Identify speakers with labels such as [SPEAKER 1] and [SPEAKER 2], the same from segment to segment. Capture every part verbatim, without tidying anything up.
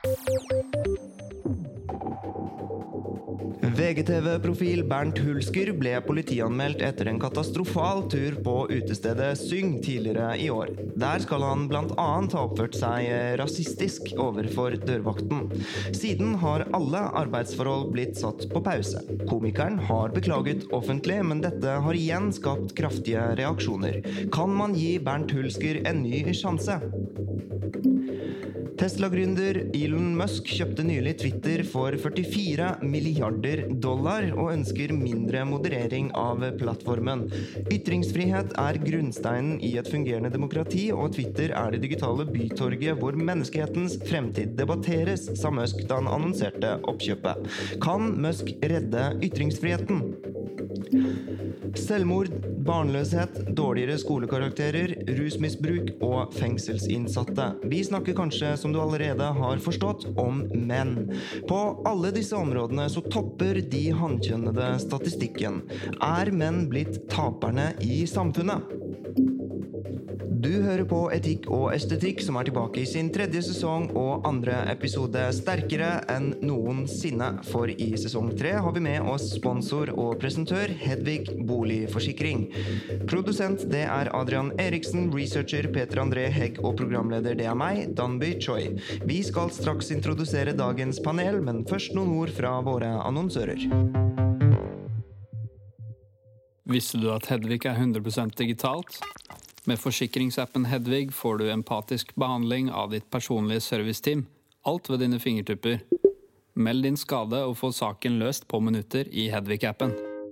[SPEAKER 1] V G T V-profil Bernt Hulsker ble politianmeldt etter en katastrofal tur på utestedet Syng tidligere i år. Der skal han blant annet ha oppført seg rasistisk overfor dørvakten. Siden har alle arbeidsforhold blitt satt på pause. Komikeren har beklaget offentlig, men dette har igjen skapt kraftige reaksjoner. Kan man gi Bernt Hulsker en ny sjanse? Tesla-gründer Elon Musk kjøpte nylig Twitter for førtifire milliarder dollar og ønsker mindre moderering av plattformen. Ytringsfrihet er grunnsteinen i et fungerende demokrati, og Twitter er det digitale bytorget hvor menneskehetens fremtid debatteres, sa Musk da han annonserte oppkjøpet. Kan Musk redde ytringsfriheten? Selvmord, barnløshet, dårligere skolekarakterer, rusmisbruk og fengselsinnsatte. Vi snakker kanskje, som du allerede har forstått, om menn. På alle disse områdene så topper de hannkjønnede statistikken. Er menn blitt taperne i samfunnet? Du hører på Etikk og estetikk, som er tilbake i sin tredje sesong og andre episode, sterkere enn noensinne. For i sesong tre har vi med oss sponsor og presentør Hedvig Boligforsikring. Produsent det er Adrian Eriksen, researcher Peter André Hegg og programleder det er meg, Danby Choi. Vi skal straks introdusere dagens panel, men først noen ord fra våre annonsører.
[SPEAKER 2] Visste du at Hedvig er hundre prosent digitalt? Med forsikringsappen Hedvig får du empatisk behandling av ditt personlige serviceteam. Alt ved dine fingertupper. Meld din skade og få saken løst på minutter i Hedvig-appen.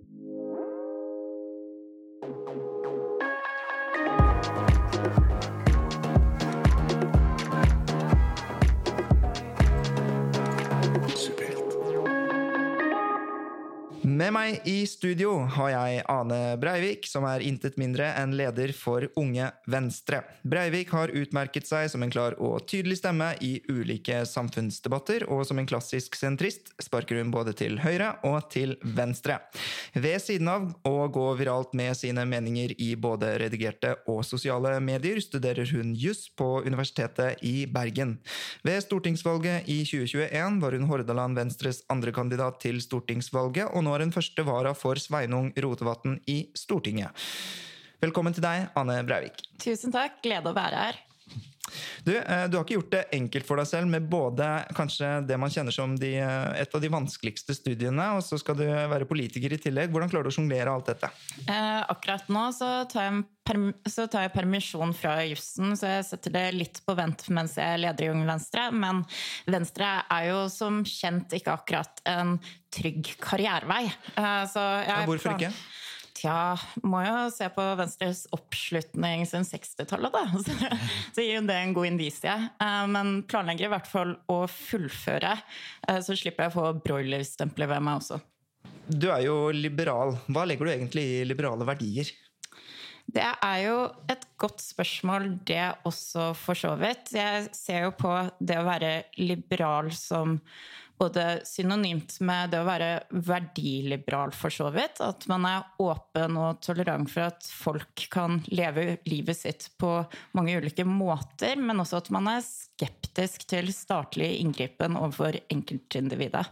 [SPEAKER 1] Med meg i studio har jeg Ane Breivik, som er intet mindre enn leder for Unge Venstre. Breivik har utmerket seg som en klar og tydelig stemme i ulike samfunnsdebatter, og som en klassisk sentrist sparker hun både til høyre og til venstre. Ved siden av å gå viralt med sine meninger i både redigerte og sosiale medier, studerer hun juss på Universitetet i Bergen. Ved stortingsvalget i tjue tjueen var hun Hordaland Venstres andre kandidat til stortingsvalget, og nå er hun første vara for Sveinung Rotevatn i Stortinget. Velkommen til deg, Ane Breivik.
[SPEAKER 3] Tusen takk, glede å være her.
[SPEAKER 1] Du, du har ikke gjort det enkelt for deg selv med både kanskje det man kjenner som de, et av de vanskeligste studiene, og så skal du være politiker i tillegg. Hvordan klarer du å sjonglere alt dette?
[SPEAKER 3] Eh, akkurat nå så tar jeg perm- så tar jeg permisjon fra jussen, så jeg setter det litt på vent mens jeg leder i Unge Venstre, men Venstre er jo som kjent ikke akkurat en trygg karrierevei. Eh, så jeg
[SPEAKER 1] ja, hvorfor
[SPEAKER 3] plan-
[SPEAKER 1] ikke?
[SPEAKER 3] Tja, må jo se på Venstres oppslutning siden sekstitallet da, så, så gir jo det en god indisie. Men planlegger i hvert fall å fullføre, så slipper jeg å få broilerstempler ved meg også.
[SPEAKER 1] Du er jo liberal. Hva legger du egentlig i liberale verdier?
[SPEAKER 3] Det er jo et godt spørsmål, det også for så vidt. Jeg ser jo på det å være liberal som både synonymt med det å være verdiliberal for så vidt, at man er åpen og tolerant for at folk kan leve livet sitt på mange ulike måter, men også at man er skeptisk til statlig inngripen overfor enkeltindividet.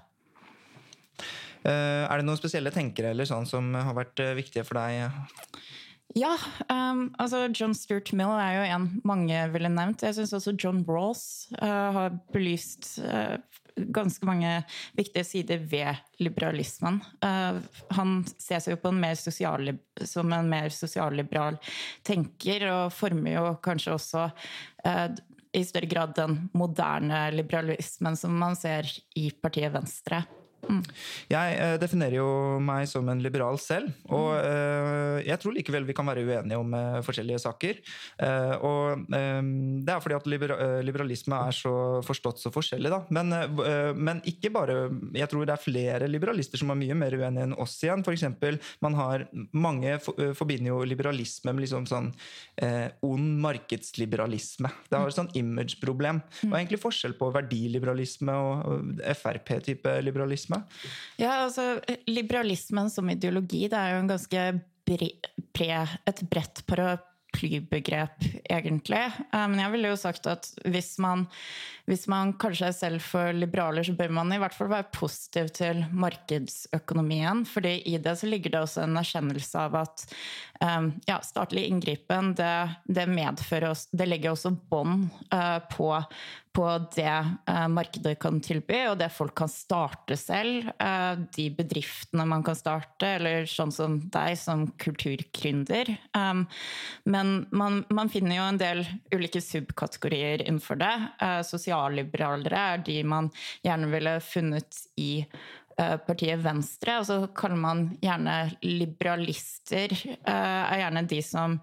[SPEAKER 1] Er det noen spesielle tenkere eller sånn som har vært viktige for deg?
[SPEAKER 3] Ja, um, altså John Stuart Mill er jo en mange ville nevnt. Jeg synes også John Rawls uh, har belyst uh, ganske mange viktige sider ved liberalismen. Uh, han ser seg jo på en mer sosial, som en mer sosialliberal tenker, og former jo kanskje også uh, i større grad den moderne liberalismen som man ser i partiet Venstre. Mm.
[SPEAKER 1] Jeg eh, definerer jo meg som en liberal selv, og eh, jeg tror likevel vi kan være uenige om eh, forskjellige saker. Eh, og eh, det er fordi at libera liberalisme er så forstått så forskjellig, da. Men, eh, men ikke bare, jeg tror det er flere liberalister som er mye mer uenige enn oss igjen. For eksempel, man har, mange for, forbinder jo liberalisme med liksom sånn eh, ond markedsliberalisme. Det har et sånn imageproblem. Hva er egentlig forskjell på verdiliberalisme og F R P-type liberalisme?
[SPEAKER 3] Ja, altså liberalismen som ideologi, det er jo en ganske bre, bre, et bredt paraplybegrep, egentlig. Men jeg ville jo sagt at hvis man, hvis man kanskje er selv for liberaler, så bør man i hvert fall være positiv til markedsøkonomien, fordi i det så ligger det også en erkjennelse av at um, ja, statlig inngripen, det, det medfører oss, det legger også bånd uh, på på det uh, markedet kan tilby, og det folk kan starte selv, uh, de bedriftene man kan starte, eller sånn som deg som kulturgründer. Um, men man, man finner jo en del ulike subkategorier innenfor det. Uh, sosialliberalere er de man gjerne ville funnet i partiet Venstre, og så kaller man gjerne liberalister, er gjerne de som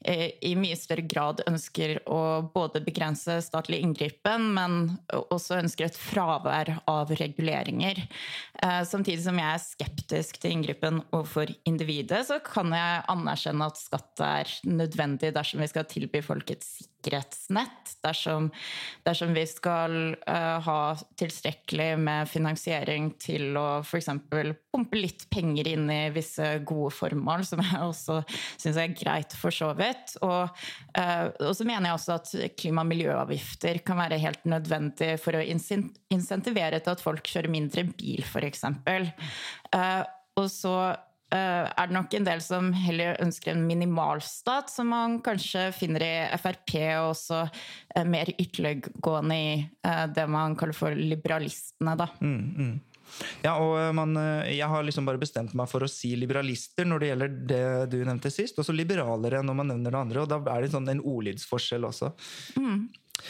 [SPEAKER 3] i mye større grad ønsker å både begrense statlig inngripen, men også ønsker et fravær av reguleringer. Samtidig som jeg er skeptisk til inngripen overfor individet, så kan jeg anerkjenne at skatt er nødvendig dersom vi skal tilby folk et sikkerhetsnett, dersom, dersom vi skal uh, ha tilstrekkelig med finansiering til å for eksempel pumpe litt penger inn i visse gode formål, som jeg også synes er greit for så vidt. Og, uh, og så mener jeg også at klima- og miljøavgifter kan være helt nødvendig for å insentivere til at folk kjører mindre bil, for eksempel. Uh, og så Uh, er det nok en del som heller ønsker en minimalstat, som man kanskje finner i F R P, og også uh, mer ytterliggående i uh, det man kaller for liberalistene, da.
[SPEAKER 1] Mm, mm. Ja, og man, jeg har liksom bare bestemt meg for å si liberalister når det gjelder det du nevnte sist, og så liberalere når man nevner det andre, og da er det sånn en ordlydsforskjell også. Mm.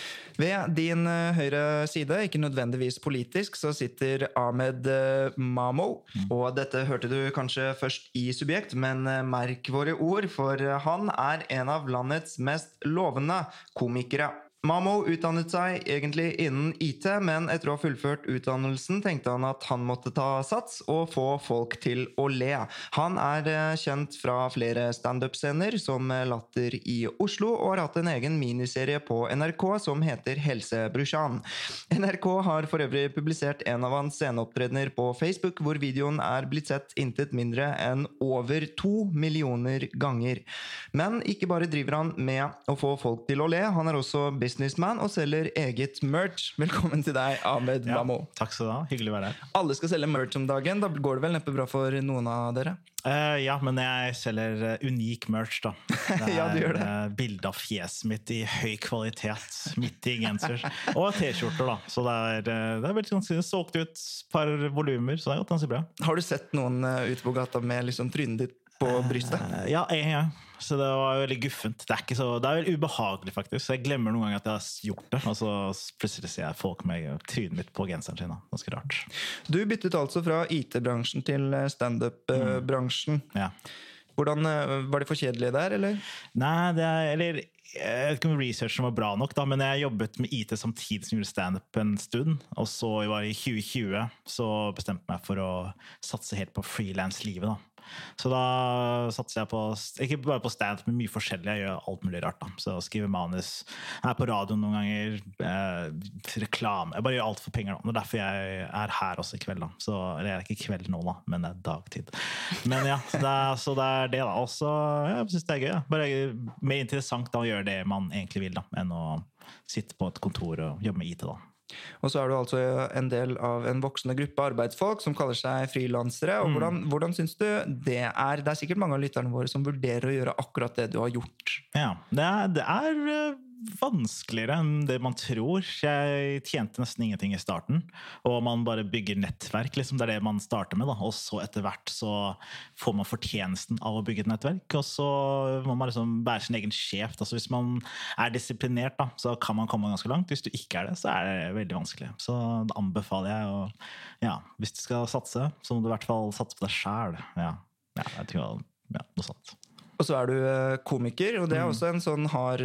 [SPEAKER 1] Ved din høyre side, ikke nødvendigvis politisk, så sitter Ahmed Mamo, og dette hørte du kanskje først i Subjekt, men merk våre ord, for han er en av landets mest lovende komikere. Mamo utdannet seg egentlig innen I T, men etter å ha fullført utdannelsen tenkte han at han måtte ta sats og få folk til å le. Han er kjent fra flere stand-up-scener som Latter i Oslo, og har hatt en egen miniserie på N R K som heter Helsebrusjan. N R K har for øvrig publisert en av hans sceneopptredener på Facebook, hvor videoen er blitt sett intet mindre enn over to millioner ganger. Men ikke bare driver han med å få folk til å le, han er også business businessman og selger eget merch. Velkommen til deg, Ahmed
[SPEAKER 4] ja,
[SPEAKER 1] Mamo.
[SPEAKER 4] Takk skal du ha, hyggelig å være her.
[SPEAKER 1] Alle skal selge merch om dagen, da går det vel neppe bra for noen av dere?
[SPEAKER 4] Uh, ja, men jeg selger uh, unik merch da. Det er
[SPEAKER 1] ja, du gjør det.
[SPEAKER 4] Uh, bilde av fjeset mitt i høy kvalitet, midt i genser, og t-skjorter da. Så det er, uh, det er veldig ganske solgt ut et par volumer, så det er godt ganske bra.
[SPEAKER 1] Har du sett noen uh, ute på gata med liksom trynet ditt på brystet?
[SPEAKER 4] Uh, ja, en gang. Så det var veldig guffent. Det er, ikke så, det er veldig ubehagelig faktisk. Så jeg glemmer noen ganger at jeg har gjort det. Og så plutselig ser jeg folk med trynet mitt på genseren sin. Ganske rart.
[SPEAKER 1] Du byttet altså fra I T-bransjen til stand-up-bransjen.
[SPEAKER 4] Mm. Ja.
[SPEAKER 1] Hvordan, var det for kjedelig der, eller?
[SPEAKER 4] Nei, det er... Eller, jeg vet ikke om researchen var bra nok da, men jeg jobbet med I T samtidig som jeg gjorde stand-up en stund. Og så var i tjue tjue så bestemte jeg meg for å satse helt på freelance-livet da. Så da satser jeg på, ikke bare på stand-up, men mye forskjellig. Jeg gjør alt mulig rart da. Så jeg skriver manus, jeg er på radio noen ganger, eh, reklame. Jeg bare gjør alt for penger da. Det er derfor jeg er her også i kveld da. Så, eller jeg er ikke i kveld nå da, men det er dagtid. Men ja, så det er, så det, er det da. Og så, ja, jeg synes det er gøy. Ja. Bare mer interessant da å gjøre det man egentlig vil da, enn å sitte på et kontor og jobbe med I T da.
[SPEAKER 1] Og så er du altså en del av en voksende gruppe arbeidsfolk som kaller seg frilansere. Og hvordan, mm. hvordan synes du det er? Det er sikkert mange av lytterne våre som vurderer å gjøre akkurat det du har gjort.
[SPEAKER 4] Ja, det er, det er vanskeligere enn det man tror. Jeg tjente nesten ingenting i starten, og man bare bygger nettverk, liksom. Det er det man starter med, da. Og så etter hvert så får man fortjenesten av å bygge et nettverk, og så må man liksom være sin egen sjef. Altså hvis man er disiplinert, da, så kan man komme ganske langt. Hvis du ikke er det, så er det veldig vanskelig. Så da anbefaler jeg å, ja, hvis du skal satse, så må du i hvert fall satse på deg selv. Ja, ja jeg tror, ja, noe sånt.
[SPEAKER 1] Og så er du komiker, og det er også en sånn har,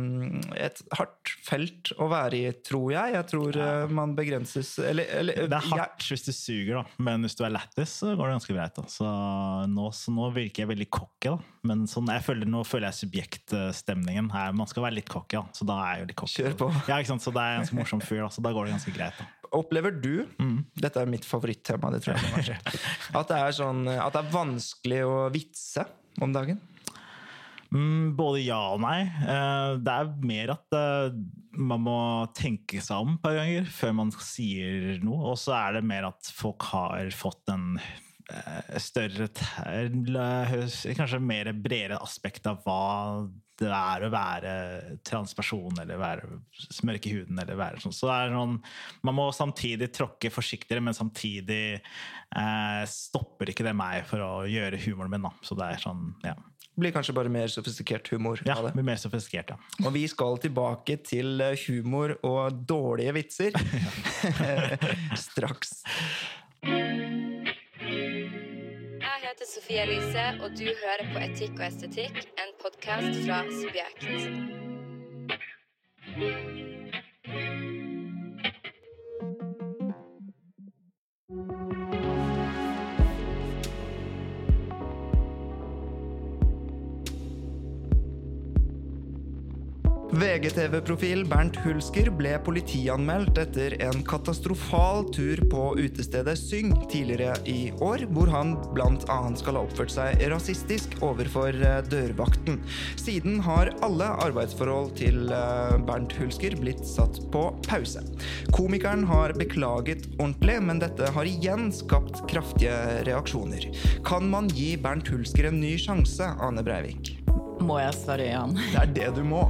[SPEAKER 1] et hardt felt å være i, tror jeg. Jeg tror ja. Man begrenses... Eller, eller,
[SPEAKER 4] det er hardt
[SPEAKER 1] jeg,
[SPEAKER 4] hvis du suger, da. Men hvis du er lættis, så går det ganske greit. Da. Så, nå, så nå virker jeg veldig cocky, da. Men sånn, jeg føler, nå føler jeg subjektstemningen her. Man skal være litt cocky, da. Så da er jeg jo litt cocky.
[SPEAKER 1] Kjør på.
[SPEAKER 4] Ja, ikke sant? Så det er en ganske morsom fyr, da. Så da går det ganske greit, da.
[SPEAKER 1] Opplever du, mm. dette er mitt favorittema, det tror jeg, at det er, sånn, at det er vanskelig å vitse om dagen?
[SPEAKER 4] Mm, både ja og nei. Uh, det er mer at uh, man må tenke seg om et par ganger før man sier noe, og så er det mer at folk har fått en uh, større, kanskje mer bredere aspekt av hva det er å være transperson, eller være mørk i huden, eller være sånn. Så det er sånn, man må samtidig tråkke forsiktigere, men samtidig uh, stopper ikke det meg for å gjøre humoren min, da. Så det er sånn, ja.
[SPEAKER 1] Blir kanskje bare mer sofistikert humor
[SPEAKER 4] ja,
[SPEAKER 1] av det.
[SPEAKER 4] Ja, blir mer sofistikert, ja.
[SPEAKER 1] Og vi skal tilbake til humor og dårlige vitser straks.
[SPEAKER 5] Jeg heter Sofie Elise, og du hører på Etikk og estetikk, en podcast fra Subjekt.
[SPEAKER 1] V G T V-profil Bernt Hulsker ble politianmeldt etter en katastrofal tur på utestedet Syng tidligere i år, hvor han blant annet skal ha oppført seg rasistisk overfor dørvakten. Siden har alle arbeidsforhold til Bernt Hulsker blitt satt på pause. Komikeren har beklaget ordentlig, men dette har igjen skapt kraftige reaksjoner. Kan man gi Bernt Hulsker en ny sjanse, Ane Breivik?
[SPEAKER 3] Må jeg svare ja?
[SPEAKER 1] Det er det du må.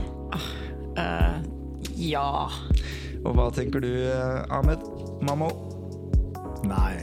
[SPEAKER 3] Uh, ja.
[SPEAKER 1] Og hva tenker du, Ahmed? Mammo?
[SPEAKER 4] Nei.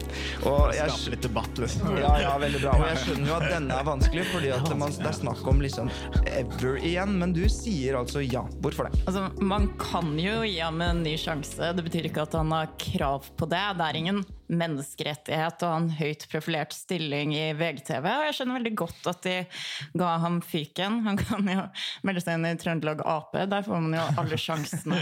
[SPEAKER 1] Og jeg
[SPEAKER 4] skaper litt debatt, liksom.
[SPEAKER 1] Ja, ja, veldig bra. Og jeg skjønner jo at denne er vanskelig, fordi at man, det er snakk om liksom ever igjen, men du sier altså ja. Hvorfor det?
[SPEAKER 3] Altså, man kan jo gi ham en ny sjanse. Det betyr ikke at han har krav på det. Det er ingen menneskerettighet og en høyt profilert stilling i V G T V, og jeg skjønner veldig godt at de ga ham fyken. Han kan jo melde seg inn i Trøndelag A P, der får man jo alle sjansene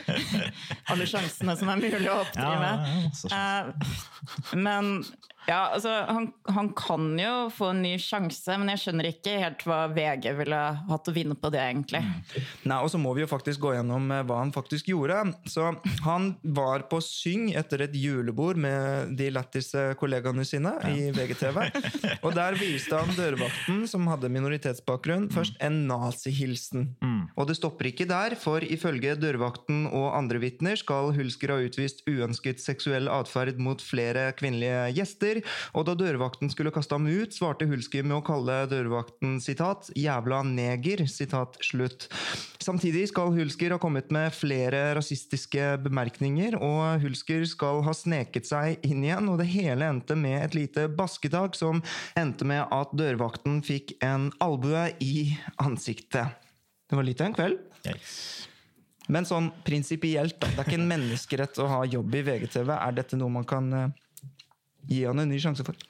[SPEAKER 3] alle sjansene som er mulig å oppdrive. Ja, uh, men ja, altså, han, han kan jo få en ny sjanse, men jeg skjønner ikke helt hva V G ville hatt å vinne på det, egentlig.
[SPEAKER 1] Nei, og så må vi jo faktisk gå gjennom hva han faktisk gjorde. Så han var på Syng etter et julebord med de letteste kollegaene sine i V G T V, og der viste han dørvakten, som hadde minoritetsbakgrunn, først en nazihilsen. Mm. Og det stopper ikke der, for ifølge dørvakten og andre vitner skal Hulsker ha utvist uønsket seksuell atferd mot flere kvinnelige gjester. Og da dørvakten skulle kaste ham ut, svarte Hulsker med å kalle dørvakten, sitat, jævla neger, sitat, slutt. Samtidig skal Hulsker ha kommet med flere rasistiske bemerkninger, og Hulsker skal ha sneket seg inn igjen, og det hele endte med et lite basketak som endte med at dørvakten fikk en albue i ansiktet. Det var litt av en kveld.
[SPEAKER 4] Yes.
[SPEAKER 1] Men sånn prinsipielt, da, det er ikke en menneskerett å ha jobb i V G T V. Er dette noe man kan gi han en ny sjanse for?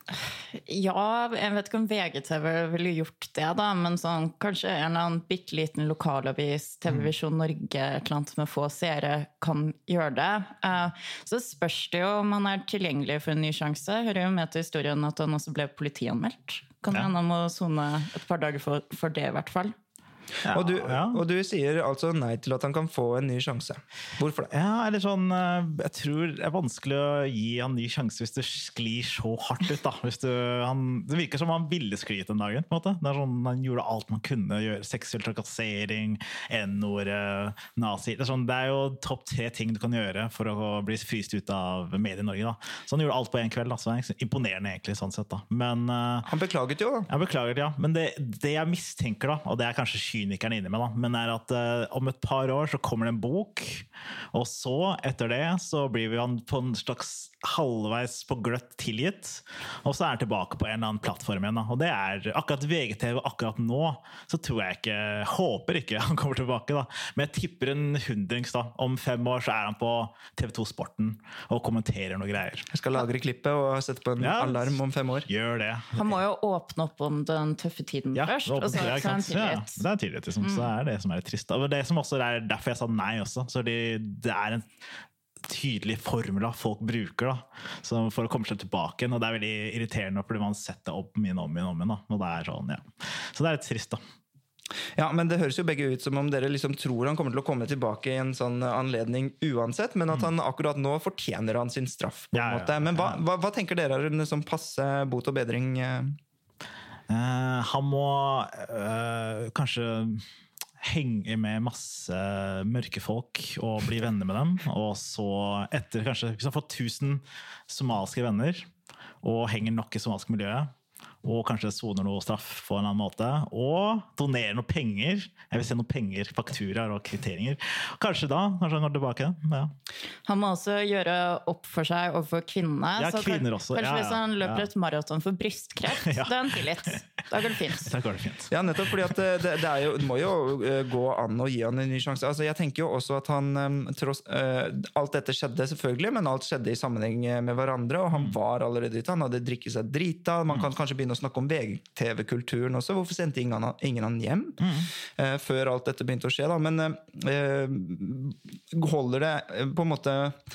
[SPEAKER 3] Ja, jeg vet ikke om V G T V ville gjort det da, men sånn, kanskje en eller annen bitteliten lokalavis, T V Visjon Norge, et eller annet med få seere kan gjøre det. Uh, så spørs det jo om han er tilgjengelig for en ny sjanse. Hører jo med til historien at han også ble politianmeldt. Kan ja. Han må sone et par dager for, for det i hvert fall.
[SPEAKER 1] Ja, og, du, ja. og du sier altså nei til at han kan få en ny sjanse. Hvorfor det?
[SPEAKER 4] Ja, eller sånn, jeg tror det er vanskelig å gi han en ny sjanse hvis du sklir så hardt ut. Da. Hvis du, han, det virker som han ville skli ut den dagen. På en måte. Det er sånn, han gjorde alt man kunne gjøre. Seksuell trakassering, N-ord, nazi. Det er, sånn, det er jo topp tre ting du kan gjøre for å bli fryst ut av Medie-Norge. Da. Så han gjorde alt på en kveld. Da. Så det er imponerende egentlig, sånn sett. Da. Men,
[SPEAKER 1] han beklaget jo.
[SPEAKER 4] Han beklaget, ja. Men det, det jeg mistenker, da, og det er kanskje kynikeren inne med, da, men er at uh, om et par år så kommer det en bok, og så, etter det, så blir vi han på en slags halvveis på gløtt tilgitt, og så er han tilbake på en eller annen plattform igjen. Da. Og det er akkurat V G T V akkurat nå, så tror jeg ikke, håper ikke han kommer tilbake, da. Men jeg tipper en hundrings da. Om fem år så er han på T V to Sporten og kommenterer noe greier.
[SPEAKER 1] Jeg skal lagre klippet og sette på en ja, alarm om fem år.
[SPEAKER 4] Gjør det.
[SPEAKER 3] Han må jo åpne opp om den tøffe tiden
[SPEAKER 4] ja,
[SPEAKER 3] først, og så er han tilgitt.
[SPEAKER 4] Ja, det er tilgitt, liksom. Mm. Så er det som er trist. Og det som også er derfor jeg sa nei også, så det, det er en tydelig formel folk bruker da, så for å komme seg tilbake, og det er veldig irriterende fordi man setter opp min om min om min, da, og det er sånn, ja. Så det er litt trist da.
[SPEAKER 1] Ja, men det høres jo begge ut som om dere liksom tror han kommer til å komme tilbake i en sånn anledning uansett, men at han akkurat nå fortjener han sin straff på en ja, måte. Men hva, hva, hva tenker dere er en sånn passe bot og bedring?
[SPEAKER 4] Uh, han må uh, kanskje henge med masse mørke folk og bli venner med dem, og så etter kanskje, hvis han får tusen somaliske venner og henger nok i somaliske miljøet, og kanskje soner noe straff på en annen måte, og donerer noe penger. Jeg vil se noe penger, fakturaer og kvitteringer. Kanskje da, kanskje han går tilbake. Ja.
[SPEAKER 3] Han må også gjøre opp for seg overfor kvinnene.
[SPEAKER 4] Ja,
[SPEAKER 3] så
[SPEAKER 4] kvinner også.
[SPEAKER 3] Kanskje
[SPEAKER 4] Ja, ja,
[SPEAKER 3] hvis han løper
[SPEAKER 4] ja.
[SPEAKER 3] et maraton for brystkreft,
[SPEAKER 4] Ja.
[SPEAKER 3] det er en tillit. Da går det fint.
[SPEAKER 4] Da går det fint.
[SPEAKER 1] Ja, nettopp fordi at det, det, er jo, det må jo uh, gå an å gi han en ny sjanse. Altså, jeg tenker jo også at han um, tross, uh, alt dette skjedde selvfølgelig, men alt skjedde i sammenheng med hverandre, og han var allerede ute, han hadde drikket seg drita, man kan kanskje begynne å snakke om V G T V-kulturen også. Hvorfor sendte ingen, ingen han hjem mm. uh, før alt dette begynte å skje? Da? Men uh, holder det uh, på en måte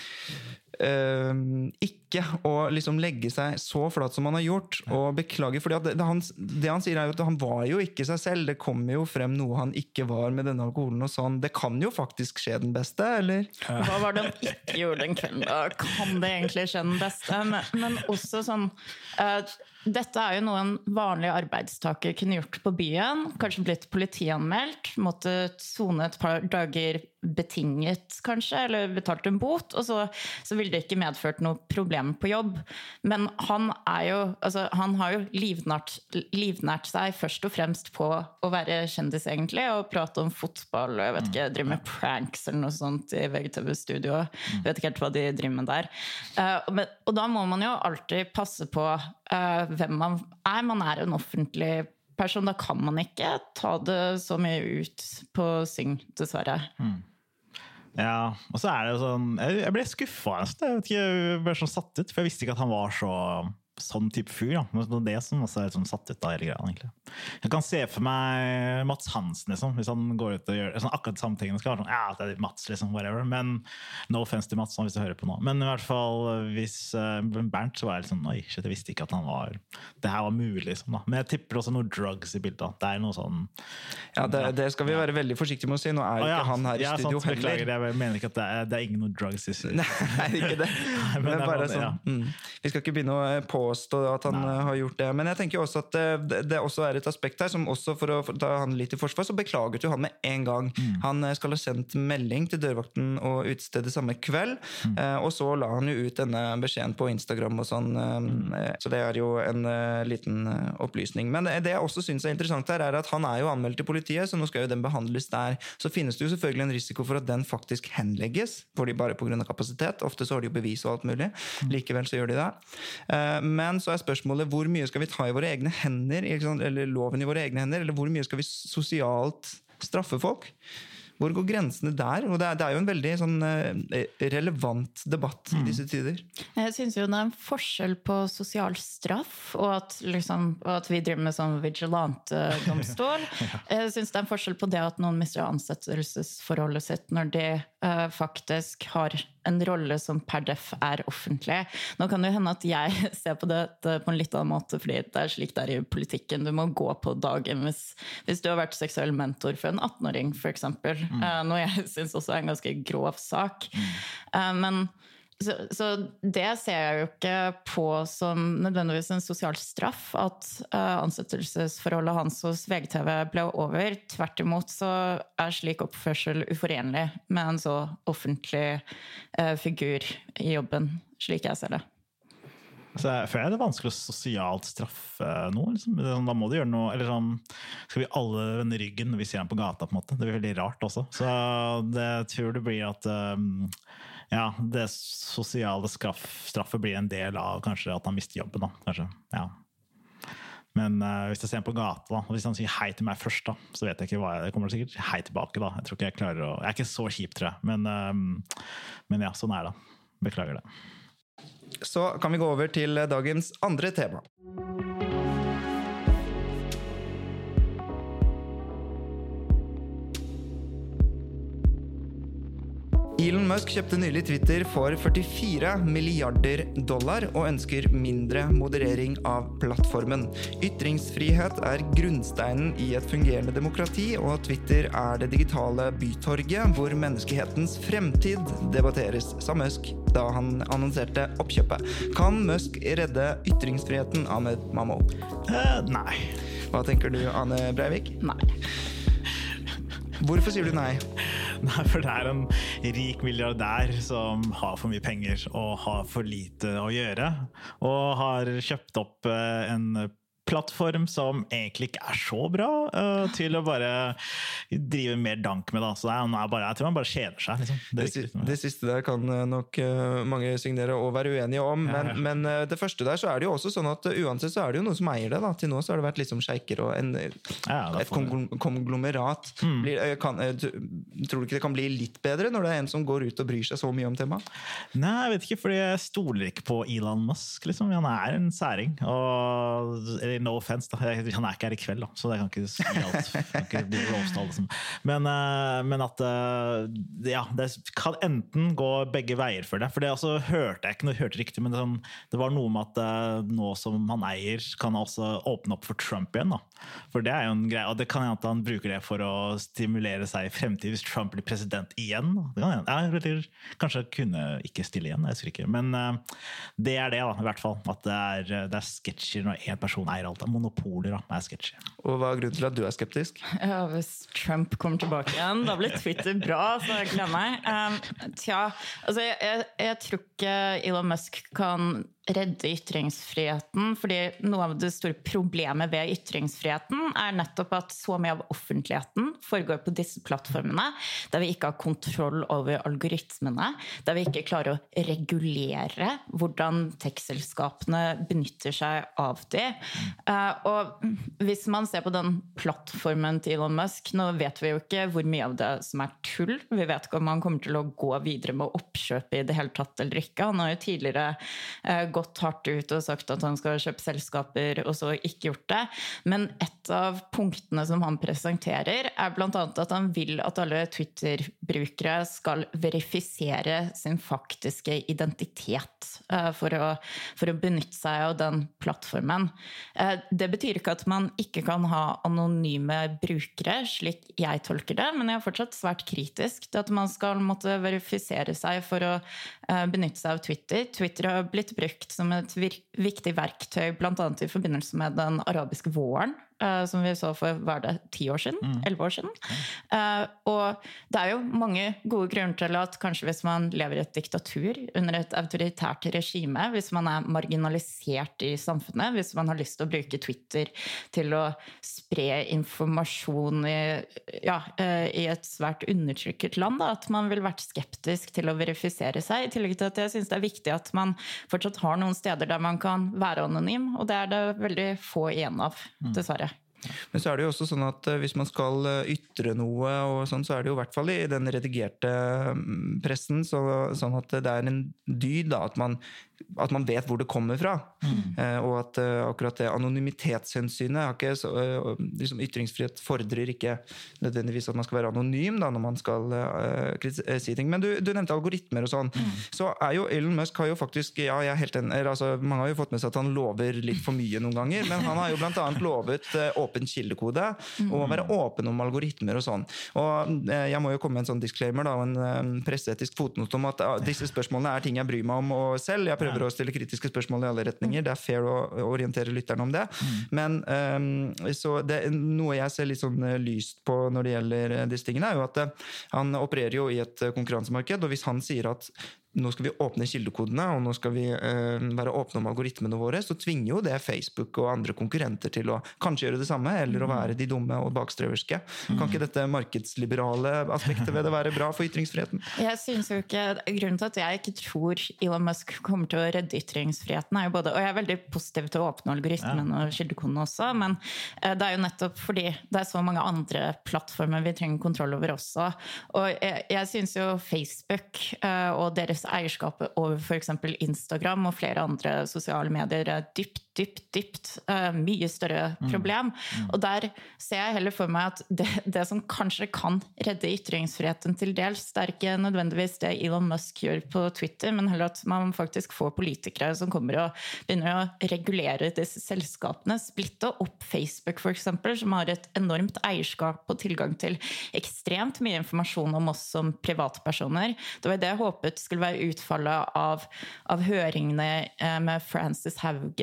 [SPEAKER 1] uh, ikke å liksom legge seg så flat som han har gjort, og beklage, fordi at det, det, han, det han sier er jo at han var jo ikke seg selv, det kommer jo frem noe han ikke var med denne alkoholen og sånn. Det kan jo faktisk skje den beste, eller?
[SPEAKER 3] Hva var det han ikke gjorde den kvelden? Da kan det egentlig skje den beste, men, men også sånn uh, dette er jo noe en vanlig arbeidstaker kunne gjort på byen, kanskje blitt politianmeldt, måtte sone et par dager betinget kanskje, eller betalt en bot, og så, så ville det ikke medført noe problem på jobb. Men han er jo, altså han har jo livnært, livnært seg først og fremst på å være kjendis egentlig, og prate om fotball, og jeg vet ikke, drive med pranks eller noe sånt i V G T V-studio, jeg vet ikke helt hva de driver med der. Uh, men, og da må man jo alltid passe på uh, hvem man er. Man er en offentlig person, da kan man ikke ta det så mye ut på syng, dessverre.
[SPEAKER 4] Mm. Ja, og så er det jo sånn, jeg ble skuffet, jeg vet ikke, jeg ble sånn satt ut, for jeg visste ikke at han var så sånn type fyr, ja. Det er det som også er sånn satt ut av hele greia, egentlig. Jeg kan se for meg Mats Hansen, liksom, hvis han går ut og gjør sånn, akkurat samme ting, det skal være sånn, ja, det er Mats, liksom, whatever, men no offense til Mats, hvis du hører på nå. Men i hvert fall, hvis uh, Bernt, så var jeg liksom, oi, shit, jeg visste ikke at han var, det her var mulig, liksom, da. Men jeg tipper også noe drugs i bildet, da. Det er noe sånn...
[SPEAKER 1] Ja, det, det skal vi være veldig forsiktige med å si. Nå er jo ikke
[SPEAKER 4] ja,
[SPEAKER 1] han her i
[SPEAKER 4] ja,
[SPEAKER 1] studio
[SPEAKER 4] sant,
[SPEAKER 1] heller.
[SPEAKER 4] Beklager, jeg mener ikke at det er, det er ingen noe drugs i studio.
[SPEAKER 1] Nei, ikke det. Men, men bare sånn, ja. mm. Vi skal ikke begynne å påstå at han Nei. har gjort det. Men jeg tenker også at det, det også er et aspekt her, som også for å ta han litt i forsvar, så beklaget jo han med en gang. Mm. Han skal ha sendt melding til dørvakten og utstedet samme kveld, mm. eh, og så la han jo ut denne beskjeden på Instagram og sånn. Eh, så det er jo en uh, liten uh, opplysning. Men det, det jeg også synes er interessant her, er at han er jo anmeldt til politiet, så nå skal jo den behandles der. Så finnes det jo selvfølgelig en risiko for at den faktisk henlegges, fordi bare på grunn av kapasitet. Ofte så har de jo bevis og alt mulig. Mm. Likevel så gjør de det. Eh, men så er spørsmålet hvor mye skal vi ta i våre egne hender, eller loven i våre egne hender, eller hvor mye skal vi sosialt straffe folk? Hvor går grensene der? Og det er, det er jo en veldig sånn, relevant debatt i disse tider.
[SPEAKER 3] Jeg synes jo det er en forskjell på sosial straff, og at, liksom, og at vi driver med sånn vigilante-domstol. Jeg synes det er en forskjell på det at noen mister ansettelsesforholdet sitt når de uh, faktisk har en rolle som per def er offentlig. Nå kan det jo hende at jeg ser på det på en litt annen måte, fordi det er slik det er i politikken. Du må gå på dagen hvis, hvis du har vært seksuell mentor for en atten-åring, for eksempel. Mm. Uh, noe jeg synes også er en ganske grov sak. Mm. Uh, men så, så det ser jeg jo ikke på som nødvendigvis en sosial straff, at uh, ansettelsesforholdet hans hos V G T V ble over. Tvert imot så er slik oppførsel uforenlig med en så offentlig uh, figur i jobben, slik jeg ser det.
[SPEAKER 4] Så jeg føler det er vanskelig å sosialt straffe noe. Liksom. Da må du gjøre noe, eller sånn, skal vi alle vende ryggen når vi ser ham på gata, på en måte. Det blir veldig rart også. Så det tror det blir at um, ja, det sosiale straff, straffet blir en del av kanskje at han mister jobben, da. Kanskje, ja. Men uh, hvis jeg ser ham på gata, da, og hvis han sier hei til meg først, da, så vet jeg ikke hva jeg, det kommer sikkert hei tilbake, da. Jeg tror ikke jeg klarer å, jeg er ikke så kjip, tror jeg. Men, um, men ja, sånn er det. Beklager det.
[SPEAKER 1] Så kan vi gå over til dagens andre tema. Elon Musk kjøpte nylig Twitter for førtifire milliarder dollar og ønsker mindre moderering av plattformen. Ytringsfrihet er grunnsteinen i et fungerende demokrati, og Twitter er det digitale bytorget hvor menneskehetens fremtid debatteres, sa Musk da han annonserte oppkjøpet. Kan Musk redde ytringsfriheten, Ahmed Mamou?
[SPEAKER 4] Uh, nei.
[SPEAKER 1] Hva tenker du, Ane Breivik?
[SPEAKER 3] Nei.
[SPEAKER 1] Hvorfor sier du nei?
[SPEAKER 4] Nei, for det er en rik milliardær som har for mye penger og har for lite å gjøre, og har kjøpt opp en plattform som egentlig ikke er så bra uh, til å bare drive mer dank med. Da. Så det er bare, jeg tror man bare kjeder seg. Liksom. Det,
[SPEAKER 1] det, siste, det siste der kan nok uh, mange signere og være uenige om, men, ja, ja. men uh, det første der så er det jo også sånn at uh, uansett så er det jo noe som eier det. Da. Til nå så har det vært liksom sjeiker og en, ja, et konglomerat. Mm. Blir, uh, kan, uh, tror du ikke det kan bli litt bedre når det er en som går ut og bryr seg så mye om temaet?
[SPEAKER 4] Nei, jeg vet ikke, fordi jeg stoler ikke på Elon Musk. Liksom. Han er en særing, og no offense, da. Han er ikke her i kveld, da, så det kan ikke si alt. Kan ikke bli råstall, liksom. men, uh, men at uh, ja, det kan enten gå begge veier for det, for det altså, hørte jeg ikke noe, hørte riktig, men det, sånn, det var noe med at uh, nå som han eier, kan han også åpne opp for Trump igjen, da. For det er jo en greie, og det kan hende at han bruker det for å stimulere seg i fremtid hvis Trump blir president igjen. Da. Det kan hende. Jeg, kanskje kunne ikke stille igjen, jeg husker ikke, men uh, det er det, da, i hvert fall, at det er, det er sketsjer når en person eier alt. Monopoler da, er sketsjer. Og
[SPEAKER 1] hva er grunnen til at du er skeptisk?
[SPEAKER 3] Ja, hvis Trump kommer tilbake igjen, da blir Twitter bra, så jeg gleder meg. Um, tja, altså jeg, jeg, jeg tror ikke Elon Musk kan redde ytringsfriheten, fordi noe av det store problemet ved ytringsfriheten er nettopp at så mye av offentligheten foregår på disse plattformene, der vi ikke har kontroll over algoritmene, der vi ikke klarer å regulere hvordan tekstselskapene benytter seg av det. Uh, og hvis man ser på den plattformen til Elon Musk, nå vet vi jo ikke hvor mye av det som er tull. Vi vet ikke om han kommer til å gå videre med oppkjøp i det hele tatt eller ikke. Han har jo tidligere uh, gått hardt ut og sagt at han skal kjøpe selskaper og så ikke gjort det. Men et av punktene som han presenterer er blant annet at han vil at alle Twitter-brukere skal verifisere sin faktiske identitet uh, for, å, for å benytte seg av den plattformen. Uh, det betyr ikke at man ikke kan ha anonyme brukere, slik jeg tolker det, men jeg er fortsatt svært kritisk til at man skal måtte verifisere seg for å uh, benytte seg av Twitter. Twitter har blitt brukt som et viktig verktøy, blant annet i forbindelse med den arabiske våren, Uh, som vi så for, var det ti år siden? Mm. elleve år siden. Uh, og det er jo mange gode grunner til at kanskje hvis man lever i et diktatur, under et autoritært regime, hvis man er marginalisert i samfunnet, hvis man har lyst til å bruke Twitter til å spre informasjon i, ja, uh, i et svært undertrykket land, da, at man vil vært skeptisk til å verifisere seg, i tillegg til at jeg synes det er viktig at man fortsatt har noen steder der man kan være anonym, og det er det veldig få igjen av, dessverre.
[SPEAKER 1] Men så er det jo også sånn at hvis man skal ytre noe og sånn, så er det jo i hvert fall i den redigerte pressen så, sånn at det er en dyd da, at man, at man vet hvor det kommer fra. Mm. Eh, og at uh, akkurat det anonymitetshensynet har ikke så, uh, liksom ytringsfrihet fordrer ikke nødvendigvis at man skal være anonym da, når man skal uh, si ting. Men du, du nevnte algoritmer og sånn. Mm. Så er jo Elon Musk har jo faktisk, ja, jeg er helt en, altså, mange har jo fått med seg at han lover litt for mye noen ganger, men han har jo blant annet lovet uh, åpen kildekode og å være åpen om algoritmer og sånn. Og uh, jeg må jo komme med en sånn disclaimer da, og en um, presseetisk fotnot om at uh, disse spørsmålene er ting jeg bryr meg om og selv. Jeg prøver å stille kritiske spørsmål i alle retninger. Det er fair å orientere lytterne om det. Men um, så det, noe jeg ser litt sånn lyst på når det gjelder disse tingene, er jo at uh, han opererer jo i et konkurransemarked, og hvis han sier at nå skal vi åpne kildekodene, og nå skal vi uh, være åpne om algoritmene våre, så tvinger jo det Facebook og andre konkurrenter til å kanskje gjøre det samme, eller å være de dumme og bakstreverske. Kan ikke dette markedsliberale aspektet ved det være bra for ytringsfriheten?
[SPEAKER 3] Jeg synes jo ikke, grunnen til at jeg ikke tror Elon Musk kommer til å redde ytringsfriheten er jo både, og jeg er veldig positiv til å åpne algoritmen og kildekodene også, men uh, det er jo nettopp fordi det er så mange andre plattformer vi trenger kontroll over også. Og jeg, jeg synes jo Facebook uh, og deres eierskapet over for eksempel Instagram og flere andre sosiale medier er dypt, dypt, dypt uh, mye større problem. Mm. Mm. Og der ser jeg heller for meg at det, det som kanskje kan redde ytringsfriheten til dels, det er ikke nødvendigvis det Elon Musk gjør på Twitter, men heller at man faktisk får politikere som kommer og begynner å regulere disse selskapene, splitte opp Facebook for eksempel, som har et enormt eierskap og tilgang til ekstremt mye informasjon om oss som privatpersoner. Det var det jeg håpet skulle være utfallet av, av høringene med Frances Haugen i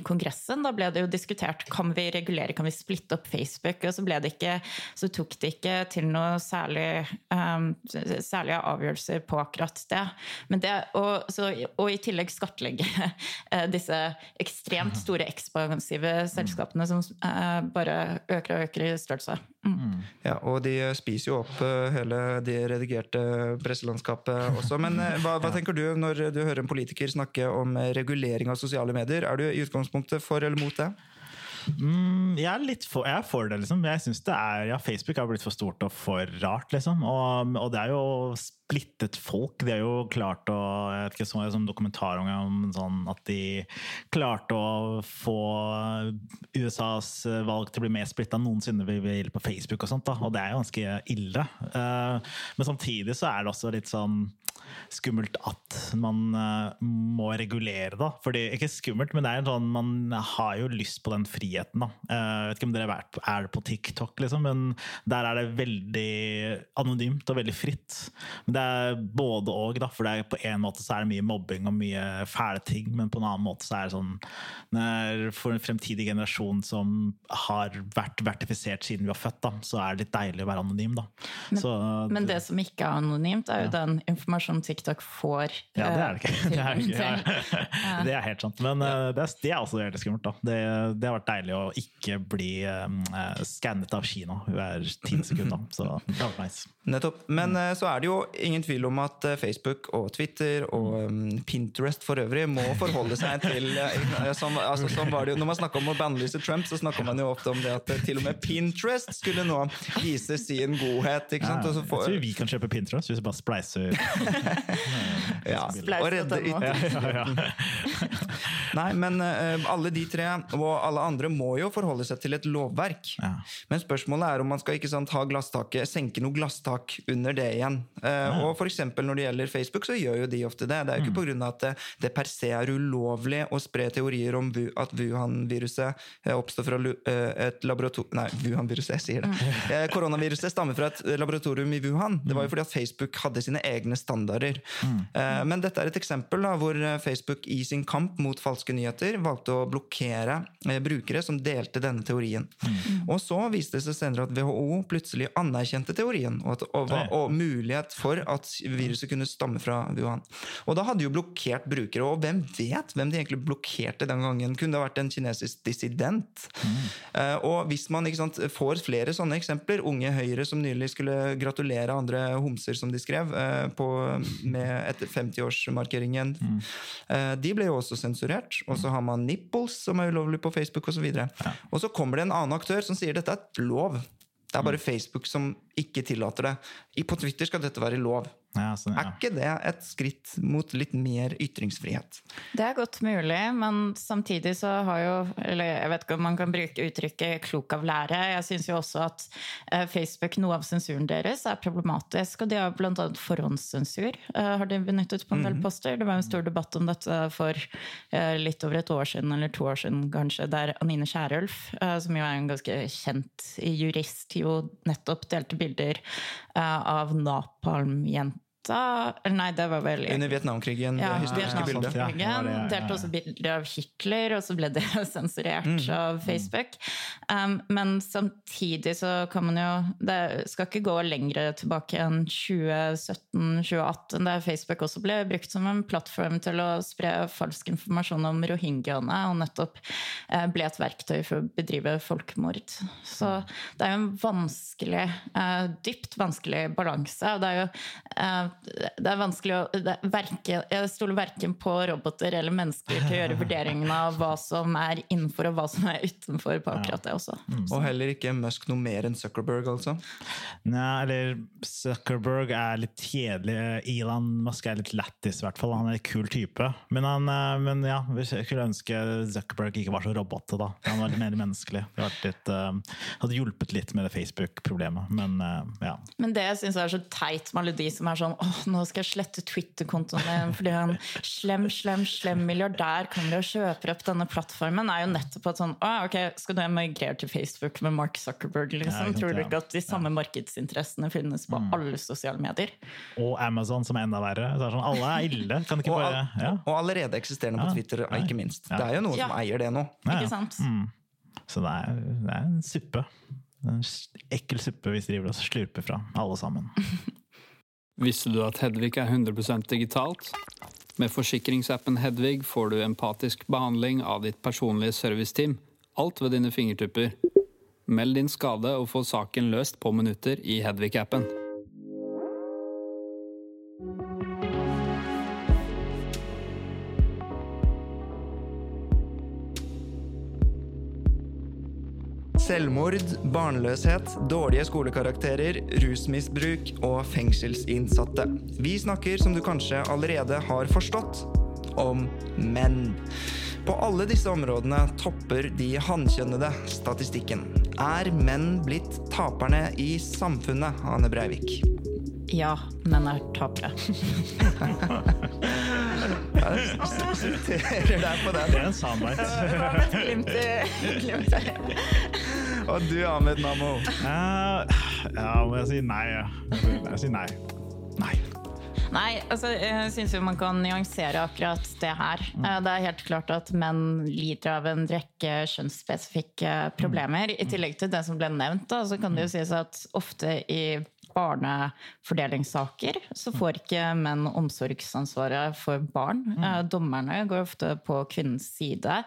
[SPEAKER 3] kongressen, da ble det jo diskutert, kan vi regulere, kan vi splitte opp Facebook, og så ble det ikke, så tok det ikke til noe særlig, um, særlige avgjørelser på akkurat det. Men det og, så, og i tillegg skattlegge disse ekstremt store, ekspansive selskapene som uh, bare øker og øker i størrelse. Mm.
[SPEAKER 1] Ja, og de spiser jo opp uh, hele det redigerte presselandskapet også. Men uh, hva, hva tenker du når du hører en politiker snakke om regulering av sosiale medier? Er du i utgangspunktet for eller mot det?
[SPEAKER 4] Mm, jeg er litt for, jeg er for det, liksom. Jeg synes det er, ja, Facebook har blitt for stort og for rart, liksom. Og, og det er jo splittet folk. De har jo klart å, jeg vet ikke, så en sånn dokumentar om sånn at de klarte å få U S A's valg til å bli mer splittet noensinne ved hjelp av Facebook og sånt, da. Og det er jo ganske ille. Men samtidig så er det også litt sånn skummelt at man må regulere, da. Fordi, ikke skummelt, men det er sånn, man har jo lyst på den friheten, da. Jeg vet ikke om dere er på TikTok, liksom, men der er det veldig anonymt og veldig fritt. Men det er både og, da, for det er, på en måte så er det mye mobbing og mye fæle ting, men på en annen måte så er det sånn, for en fremtidig generasjon som har vært vertifisert siden vi var født, da, så er det litt deilig å være anonym, da.
[SPEAKER 3] Men,
[SPEAKER 4] så,
[SPEAKER 3] men det som ikke er anonymt er jo ja. Den informasjonen TikTok får.
[SPEAKER 4] Ja, det er det ikke. Det er, ikke, ja. Det er helt sant. Men uh, det, er, det er også veldig skummelt, da. Det, det har vært deilig å ikke bli um, skannet av Kina hver ti sekunder, så det var nice.
[SPEAKER 1] Nettopp. Men uh, så er det jo ingen tvil om at uh, Facebook og Twitter og um, Pinterest for øvrig må forholde seg til uh, som, altså, som var det jo, når man snakker om å bannlyse Trump, så snakker man jo ofte om det at uh, til og med Pinterest skulle nå vise sin godhet, ikke sant?
[SPEAKER 4] Ja,
[SPEAKER 1] Og så får,
[SPEAKER 4] jeg tror vi kan kjøpe Pinterest hvis vi bare spleiser
[SPEAKER 1] ja, og redde ytterligheten. Ja, ja, ja. Nei, men uh, alle de tre og alle andre må jo forholde seg til et lovverk. Ja. Men spørsmålet er om man skal ikke sant, ha glasstaket, senke noe glasstak under det igjen. Uh, ja. Og for eksempel når det gjelder Facebook, så gjør jo de ofte det. Det er jo ikke mm. på grunn av at det, det per se er ulovlig å spre teorier om at Wuhan-viruset oppstår fra et laboratorium... Nei, Wuhan-viruset, jeg sier det. Mm. Koronaviruset stammer fra et laboratorium i Wuhan. Det var jo fordi at Facebook hadde sine egne standarder. Mm. Men dette er et eksempel da, hvor Facebook i sin kamp mot falske nyheter valgte å blokkere brukere som delte denne teorien. Mm. Og så viste det seg senere at W H O plutselig anerkjente teorien, og, at, og, og, og mulighet for at viruset kunne stamme fra Wuhan. Og da hadde jo blokkert brukere, og hvem vet hvem de egentlig blokkerte den gangen? Kunne det vært en kinesisk dissident? Mm. Og hvis man ikke sant, får flere sånne eksempler, unge høyre som nylig skulle gratulere andre homser som de skrev, på, med etter femti-årsmarkeringen. Mm. De ble jo også sensurert, og så har man nipples som er ulovlig på Facebook og så videre. Ja. Og så kommer det en annen aktør som sier dette er et lov. Det er bare Facebook som ikke tillater det. På Twitter skal dette være lov. Ja, sånn, ja. Er ikke det et skritt mot litt mer ytringsfrihet?
[SPEAKER 3] Det er godt mulig, men samtidig så har jo, eller jeg vet ikke om man kan bruke uttrykket klok av lære. Jeg synes jo også at Facebook, noe av sensuren deres er problematisk, og de har blant annet forhåndssensur. Har de benyttet på en del poster? Det var en stor debatt om dette for litt over et år siden, eller to år siden kanskje, der Anine Kjærulf, som jo er en ganske kjent jurist, jo nettopp delte bilder av napalmjenter. Nei, det var vel
[SPEAKER 1] under Vietnamkrigen,
[SPEAKER 3] ja,
[SPEAKER 1] det historiske bildet.
[SPEAKER 3] Ja, ja, ja. Delte også bilder av Hitler, og så ble det sensurert mm. av Facebook. Um, men samtidig så kan man jo, det skal ikke gå lengre tilbake enn tjue sytten tjue atten, der Facebook også ble brukt som en plattform til å spre falsk informasjon om rohingyaene, og nettopp uh, ble et verktøy for å bedrive folkemord. Så det er jo en vanskelig, uh, dypt vanskelig balanse, og det er jo uh, det er vanskelig å det er verke, jeg stoler hverken på roboter eller mennesker til å gjøre vurderingen av hva som er innenfor og hva som er utenfor på akkurat det også.
[SPEAKER 1] Mm. Og heller ikke Musk noe mer enn Zuckerberg, altså?
[SPEAKER 4] Nei, eller Zuckerberg er litt kjedelig. Elon Musk er litt lættis i hvert fall. Han er en kul type. Men, han, men ja, jeg skulle ønske Zuckerberg ikke var så robotet da. Han var litt mer menneskelig. Det hadde, litt, uh, hadde hjulpet litt med det Facebook-problemet. Men uh, ja.
[SPEAKER 3] Men det jeg synes er så teit med alle de som er sånn åh, nå skal jeg slette Twitter-kontoen min, fordi en slem, slem, slem milliardær kommer og kjøper opp denne plattformen, er jo nettopp at sånn, åh, ok, skal du migrere til Facebook med Mark Zuckerberg, liksom? Ja, tror du ikke at de samme ja. markedsinteressene finnes på mm. alle sosiale medier?
[SPEAKER 4] Og Amazon som er enda verre. Så er sånn, alle er ille. Kan ikke
[SPEAKER 1] og,
[SPEAKER 4] bare, ja.
[SPEAKER 1] og allerede eksisterende på Twitter, ja. ikke minst. Ja. Det er jo noen ja. som eier det nå.
[SPEAKER 3] Ja, ikke sant?
[SPEAKER 4] Mm. Så det er, det er en suppe. En ekkel suppe hvis de driver og slurper fra alle sammen.
[SPEAKER 2] Visste du at Hedvig er hundre prosent digitalt? Med forsikringsappen Hedvig får du empatisk behandling av ditt personlige serviceteam. Alt ved dine fingertupper. Meld din skade og få saken løst på minutter i Hedvig-appen.
[SPEAKER 1] Selvmord, barnløshet, dårlige skolekarakterer, rusmisbruk og fengselsinnsatte. Vi snakker, som du kanskje allerede har forstått, om menn. På alle disse områdene topper de hannkjønnede statistikken. Er menn blitt taperne i samfunnet, Ane Breivik?
[SPEAKER 3] Ja, menn er tapere.
[SPEAKER 1] Jeg siterer deg på den.
[SPEAKER 4] Det er en soundbite.
[SPEAKER 3] Det var et glimt i glimt.
[SPEAKER 1] Og du, Ahmed Namo?
[SPEAKER 4] Uh, ja, må jeg si nei. Jeg sier nei. Nei.
[SPEAKER 3] Nei, altså, jeg synes jo man kan nyansere akkurat det her. Det er helt klart at menn lider av en rekke kjønnsspesifikke problemer. I tillegg til det som ble nevnt, da, så kan det jo sies at ofte i barnefordelingssaker så får ikke menn omsorgsansvaret for barn. Mm. Dommerne går ofte på kvinnens side.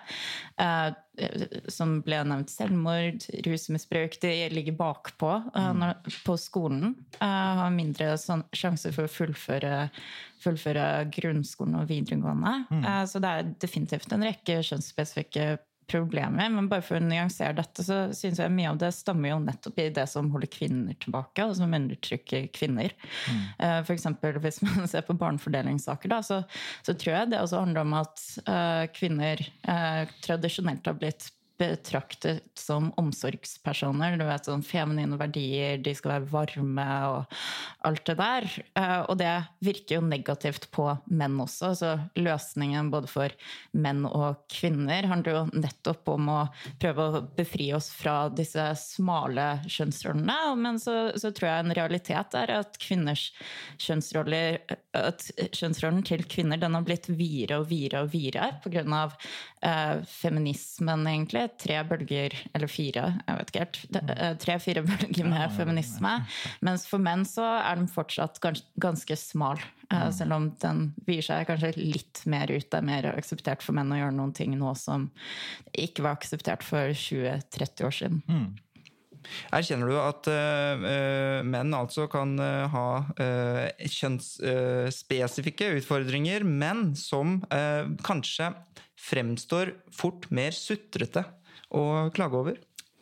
[SPEAKER 3] Som ble nevnt selvmord, rusmisbruk, de ligger bakpå mm. på skolen. Har mindre sjanse for å fullføre, fullføre grunnskolen og videregående. Mm. Så det er definitivt en rekke kjønnsspesifikke problemer, men bare for å nyansere dette, så synes jeg mye av det stammer jo nettopp i det som holder kvinner tilbake, og som undertrykker kvinner. Mm. For eksempel hvis man ser på barnefordelingssaker, da, så, så tror jeg det også handler om at uh, kvinner uh, tradisjonelt har blitt betraktet som omsorgspersoner, du vet, sånn feminine verdier, de skal være varme og alt det der, og det virker jo negativt på menn også, så løsningen både for menn og kvinner handler jo nettopp om å prøve å befri oss fra disse smale kjønnsrollene, men så, så tror jeg en realitet er at kvinners kjønnsroller, at kjønnsrollen til kvinner, den har blitt videre og videre og videre på grunn av eh, feminismen egentlig, tre bølger, eller fire, jeg vet ikke helt, tre-fire bølger med feminisme, mens for menn så er den fortsatt gans, ganske smal, uh, selv om den viser seg kanskje litt mer ut, det er mer akseptert for menn å gjøre noen ting nå som ikke var akseptert for tjue til tretti år siden.
[SPEAKER 1] Mm. Erkjenner du at uh, menn altså kan uh, ha uh, kjønnsspesifikke uh, utfordringer, men som uh, kanskje fremstår fort mer sutrete å klage over?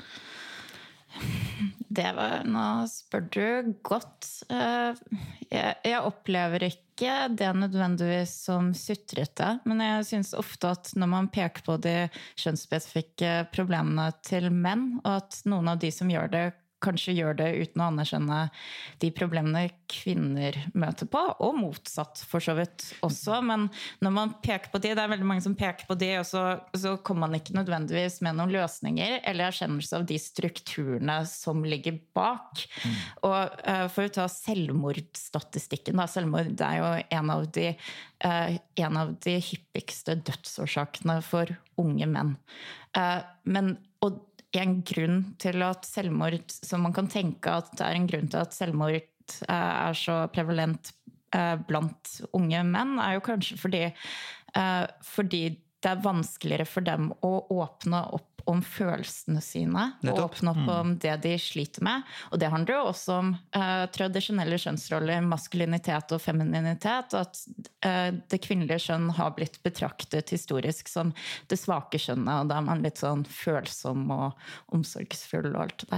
[SPEAKER 3] Det var, nå spør du godt. Jeg, jeg opplever ikke det nødvendigvis som sutrete, men jeg synes ofte at når man peker på de kjønnsspesifikke problemene til menn, og at noen av de som gjør det kanskje gjør det uten å anerkjenne de problemene kvinner møter på, og motsatt for så vidt også. Men når man peker på de, det er veldig mange som peker på de, og så, så kommer man ikke nødvendigvis med noen løsninger, eller erkjennelse av de strukturene som ligger bak. Mm. Og uh, for å ta selvmordstatistikken, da, selvmord det er jo en av de, uh, en av de hyppigste dødsårsakene for unge menn. Uh, men, og en grunn til at selvmord, som man kan tenke at det er en grunn til at selvmord er så prevalent blant unge menn, er jo kanskje fordi, fordi det er vanskeligere for dem å åpne opp om følelsene sine, og åpne opp om det de sliter med. Og det handler jo også om uh, tradisjonelle kjønnsroller, maskulinitet og femininitet, at uh, det kvinnelige kjønn har blitt betraktet historisk som det svake kjønnet, og da er man litt sånn følsom og omsorgsfull og alt det der.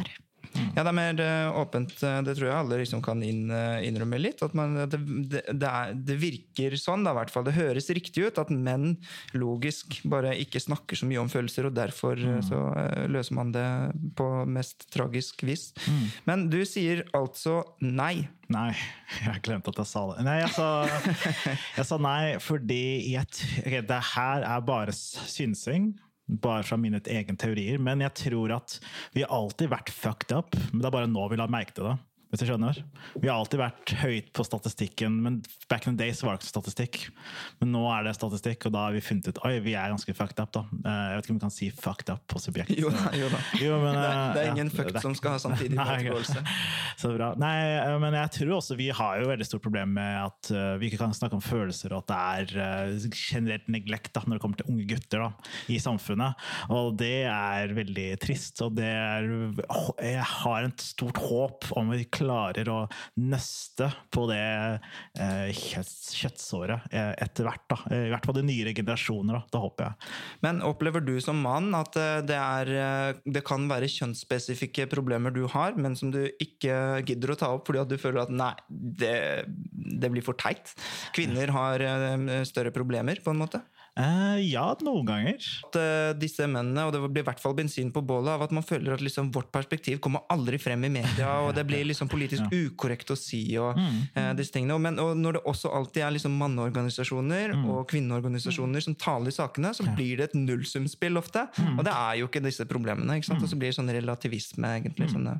[SPEAKER 1] Ja, det er mer uh, åpent. Det tror jeg alle liksom kan inn, uh, innrømme litt. At man, det, det, det, er, det virker sånn, da, i hvert fall. Det høres riktig ut at menn logisk bare ikke snakker så mye om følelser, og derfor mm. så uh, løser man det på mest tragisk vis. Mm. Men du sier altså nei.
[SPEAKER 4] Nei, jeg glemte at jeg sa det. Nei, jeg sa, jeg sa nei fordi jeg, okay, det her er bare synsing. Bare fra mine egen teorier, men jeg tror at vi har alltid vært fucked up, men det er bare nå vi la merke til det, hvis du skjønner. Vi har alltid vært høyt på statistikken, men back in the days var det ikke statistikk. Men nå er det statistikk, og da har vi funnet ut, oi, vi er ganske fucked up da. Jeg vet ikke om vi kan si fucked up på subjekt.
[SPEAKER 1] Jo da, jo da.
[SPEAKER 4] Jo, men,
[SPEAKER 1] det, er, det er ingen
[SPEAKER 4] ja,
[SPEAKER 1] fucked som skal ha samtidig målgåelse.
[SPEAKER 4] Så bra. Nei, men jeg tror også vi har jo veldig stort problem med at vi ikke kan snakke om følelser, og at det er generelt neglekt da, når det kommer til unge gutter da, i samfunnet. Og det er veldig trist, og det er, jeg har et stort håp om vi klarer å nøste på det eh, kjøttsåret etter hvert da. I hvert fall de nyere generasjoner da, da håper jeg.
[SPEAKER 1] Men opplever du som mann at det, er, det kan være kjønnsspesifikke problemer du har, men som du ikke gidder å ta opp fordi at du føler at nei, det, det blir for teit? Kvinner har større problemer på en måte?
[SPEAKER 4] Uh, ja, noen ganger.
[SPEAKER 1] At uh, disse mennene, og det blir i hvert fall bensin på bålet, av at man føler at liksom, vårt perspektiv kommer aldri frem i media, og det blir liksom politisk ja. ukorrekt å si, og mm. uh, disse tingene. Men og når det også alltid er liksom manneorganisasjoner mm. og kvinneorganisasjoner som taler sakene, så ja. blir det et nullsumspill ofte, mm. og det er jo ikke disse problemene, ikke sant? Og så blir det sånn relativisme, egentlig, sånne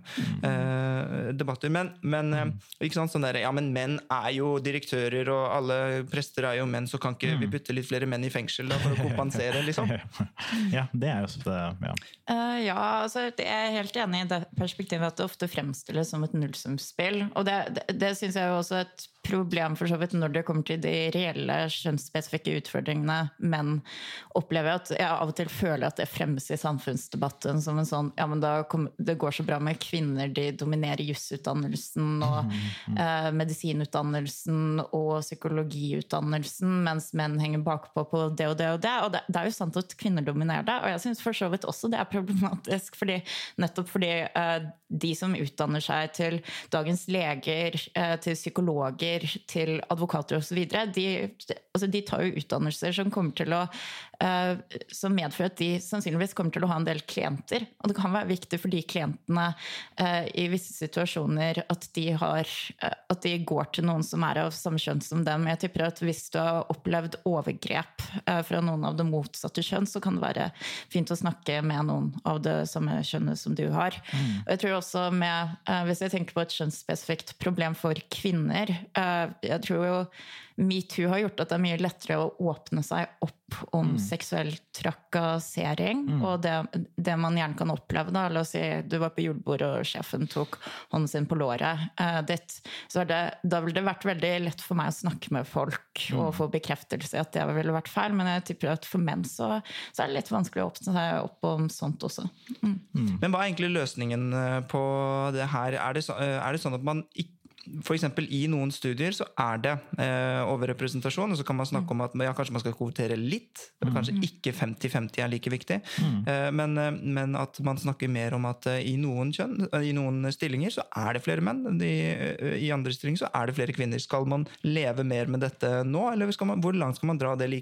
[SPEAKER 1] uh, debatter. Men, men uh, ikke sant, sånn der, ja, men menn er jo direktører, og alle prester er jo menn, så kan ikke vi putte litt flere menn i fengsel da, for å kompensere, liksom.
[SPEAKER 4] Ja, det er jo så det, ja.
[SPEAKER 3] Uh, ja, altså, jeg er helt enig i det perspektivet at det ofte fremstilles som et nullsumspill, og det, det, det synes jeg jo også er et problem for så vidt når det kommer til de reelle kjønnsspesifikke utfordringene, men opplever at jeg av og til føler at det fremmes i samfunnsdebatten som en sånn, ja, men da kom, det går så bra med kvinner, de dominerer jusutdannelsen og mm. uh, medisinutdannelsen og psykologiutdannelsen, mens menn henger bakpå på det og det og det, og det, det er jo sant at kvinner dominerer det, og jeg synes for så vidt også det er problematisk, fordi, nettopp fordi uh, de som utdanner seg til dagens leger, uh, til psykologer, til advokater og så videre, de, altså de tar jo utdannelser som kommer til å uh, som medfører at de sannsynligvis kommer til å ha en del klienter, og det kan være viktig for de klientene uh, i visse situasjoner at de har uh, at de går til noen som er av samme kjønn som dem. Jeg tipper at hvis du har opplevd overgrep uh, fra noen av det motsatte kjønn, så kan det være fint å snakke med noen av det samme kjønnet som du har. Mm. Og jeg tror også med, uh, hvis jeg tenker på et kjønnsspesifikt problem for kvinner, jeg tror jo MeToo har gjort at det er mye lettere å åpne seg opp om mm. seksuell trakassering, mm. og det, det man gjerne kan oppleve da, la oss si du var på julebord og sjefen tok hånden sin på låret uh, ditt, så er det, da ville det vært veldig lett for meg å snakke med folk mm. og få bekreftelse at det ville vært feil, men jeg tipper at for menn så, så er det litt vanskelig å åpne seg opp om sånt også. Mm.
[SPEAKER 1] Mm. Men hva er egentlig løsningen på det her? Er det, så, er det sånn at man ikke for eksempel i noen studier så er det eh, overrepresentasjon, og så kan man snakke om at ja, kanskje man skal kvotere litt, eller kanskje ikke femti femti er like viktig, mm. eh, men, men at man snakker mer om at eh, i noen kjønn, i noen stillinger så er det flere menn, de, i andre stillinger så er det flere kvinner. Skal man leve mer med dette nå, eller skal man, hvor langt skal man dra det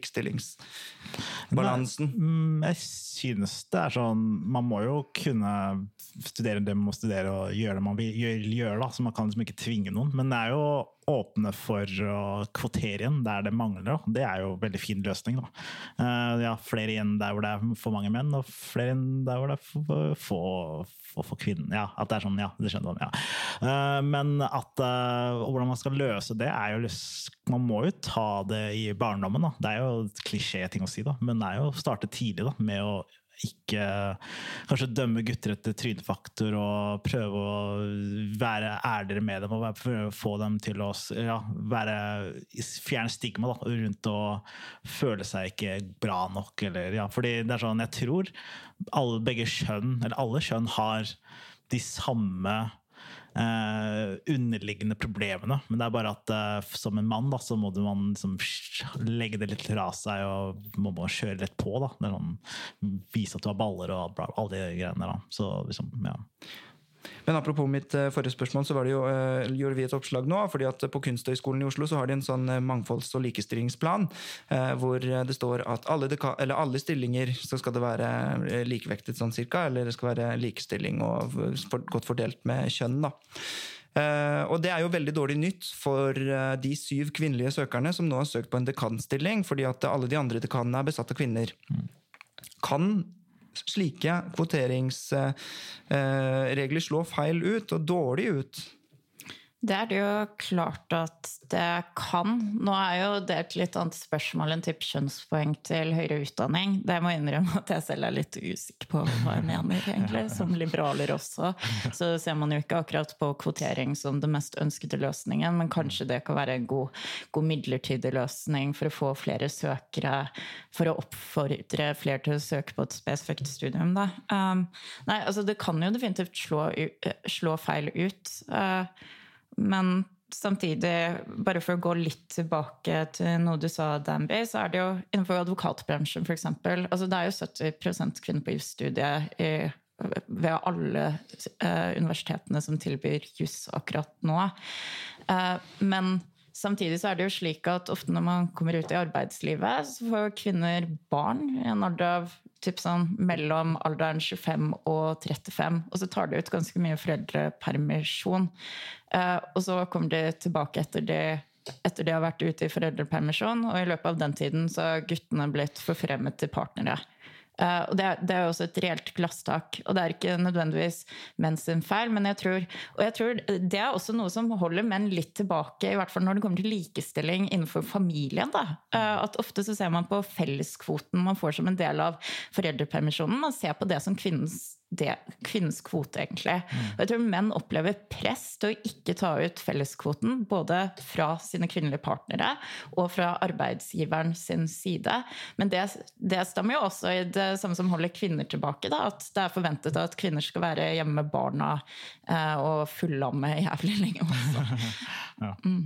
[SPEAKER 1] likestillingsbalansen?
[SPEAKER 4] Nei, jeg synes det er sånn, man må jo kunne studere det man må studere og gjøre det man vil gjøre, gjøre da, så man kan liksom ikke tvinge noen, men det er jo åpne for å kvotere igjen der det mangler, da. Det er jo en veldig fin løsning da. Uh, ja, flere igjen der hvor det er for mange menn, og flere igjen der hvor det er for få for, for kvinner, ja, at det er sånn, ja, det skjønner man, ja. Uh, men at, uh, hvordan man skal løse det er jo, man må jo ta det i barndommen da, det er jo et klisjé ting å si da, men det er jo å starte tidlig da, med å ikke kanskje dømme gutter etter trynefaktor og prøve å være ærligere med dem og prøve å få dem til å ja, være, fjerne stigma da, rundt å føle seg ikke bra nok eller, ja, fordi det er sånn, jeg tror alle, begge kjønn, eller alle kjønn har de samme Uh, underliggende problemene, men det er bare at uh, som en mann da, så må man liksom, legge det litt fra seg og må man kjøre rett på da. Det er sånn, vise at du har baller og bla, alle de greiene da. Så liksom, ja.
[SPEAKER 1] Men apropos mitt uh, forrige spørsmål, så var det jo, uh, gjorde vi et oppslag nå, fordi at på Kunsthøgskolen i Oslo så har de en sånn uh, mangfolds- og likestillingsplan, uh, hvor det står at alle, deka- eller alle stillinger så skal det være uh, likevektet sånn cirka, eller det skal være likestilling og for, godt fordelt med kjønn da. Uh, og det er jo veldig dårlig nytt for uh, de syv kvinnelige søkerne som nå har søkt på en dekanstilling, fordi at alle de andre dekanene er besatt av kvinner. Mm. Kan slike kvoteringsregler uh, slå feil ut og dårlig ut?
[SPEAKER 3] Det er det jo klart at det kan. Nå er jo det et litt annet spørsmål enn typ kjønnspoeng til høyere utdanning. Det må jeg innrømme at jeg selv er litt usikker på hva jeg mener, egentlig. Som liberaler også, så ser man jo ikke akkurat på kvotering som det mest ønskede løsningen, men kanskje det kan være en god, god midlertidig løsning for å få flere søkere, for å oppfordre flere til å søke på et spesifikt studium. Da. Um, nei, altså det kan jo definitivt slå, slå feil ut. Uh, Men samtidig, bare for å gå litt tilbake til noe du sa, Danby, så er det jo innenfor advokatbransjen for eksempel. Altså det er jo sytti prosent kvinner på jusstudiet i, ved alle uh, universitetene som tilbyr jus akkurat nå. Uh, men samtidig så er det jo slik at ofte når man kommer ut i arbeidslivet, så får kvinner barn i en alder av typ sånn mellom alderen tjuefem og trettifem, og så tar de ut ganske mye foreldrepermisjon. Uh, og så kommer de tilbake etter det, etter de har vært ute i foreldrepermisjon, og i løpet av den tiden så har guttene blitt forfremmet til partnere. Uh, og det er, det er jo også et reelt glasstak, og det er ikke nødvendigvis menn sin feil, men jeg tror, og jeg tror det er også noe som holder menn litt tilbake, i hvert fall når det kommer til likestilling innenfor familien. Da. Uh, at ofte så ser man på felleskvoten man får som en del av foreldrepermisjonen, man ser på det som kvinnens det kvinnens kvote egentlig. Og jeg tror menn opplever press til å ikke ta ut felleskvoten, både fra sine kvinnelige partnere og fra arbeidsgiveren sin side. Men det, det stemmer jo også i det samme som holder kvinner tilbake, da, at det er forventet at kvinner skal være hjemme med barna eh, og fullamme jævlig lenge også.
[SPEAKER 4] Ja. Mm.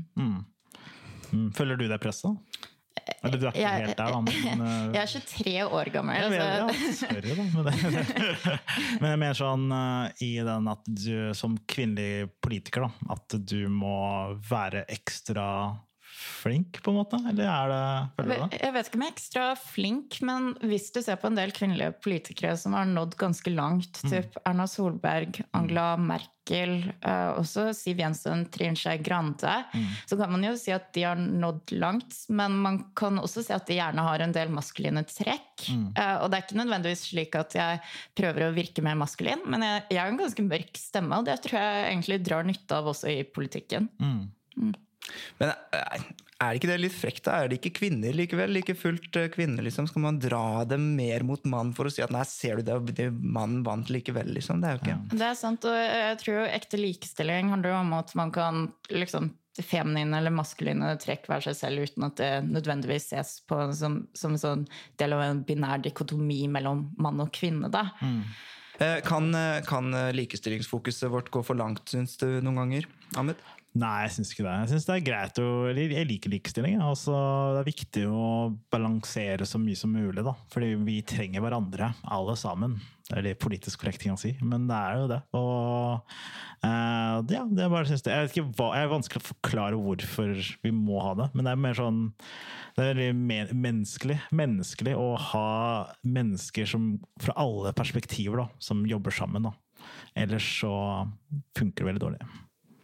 [SPEAKER 4] Mm. Følger du det presset? Eller du er ikke jeg, helt der, da. Men, uh,
[SPEAKER 3] jeg er tjuetre år gammel.
[SPEAKER 4] Jeg vet, ja, sorry da. Men, det, men jeg mener sånn uh, i den at du som kvinnelig politiker, da, at du må være ekstra flink på en måte, eller er det, føler du det?
[SPEAKER 3] Jeg vet ikke om jeg er ekstra flink, men hvis du ser på en del kvinnelige politikere som har nådd ganske langt, mm. typ Erna Solberg, Angela Merkel, uh, også Siv Jensen, Trine Skei Grande, mm. så kan man jo si at de har nådd langt, men man kan også si at de gjerne har en del maskuline trekk, mm. uh, og det er ikke nødvendigvis slik at jeg prøver å virke mer maskulin, men jeg, jeg har en ganske mørk stemme, og det tror jeg egentlig drar nytte av også i politikken. Mm.
[SPEAKER 1] Mm. Men er det ikke det litt frekt da? Er det ikke kvinner likevel? Like fullt kvinner, liksom? Skal man dra dem mer mot mann for å si at nei, ser du det, det mannen vant likevel, liksom? Det er jo ikke.
[SPEAKER 3] Ja. Det er sant, og jeg tror jo ekte likestilling handler om at man kan liksom feminine eller maskuline trekk være seg selv uten at det nødvendigvis ses på som, som en sånn del av en binær dikotomi mellom mann og kvinne, da. Mm.
[SPEAKER 1] Kan, kan likestillingsfokuset vårt gå for langt, synes du, noen ganger, Ahmed?
[SPEAKER 4] Nei, jeg synes ikke det. Jeg synes det er greit å, jeg liker likestilling. Altså, det er viktig å balansere så mye som mulig, da. Fordi vi trenger hverandre, alle sammen. Det er det politisk korrekt ting å si, men det er jo det. Og uh, ja, det er bare, synes det. Jeg vet ikke hva, jeg er vanskelig å forklare hvorfor vi må ha det, men det er mer sånn, det er mer menneskelig, menneskelig å ha mennesker som, fra alle perspektiver da, som jobber sammen da. Ellers så funker det veldig dårlig.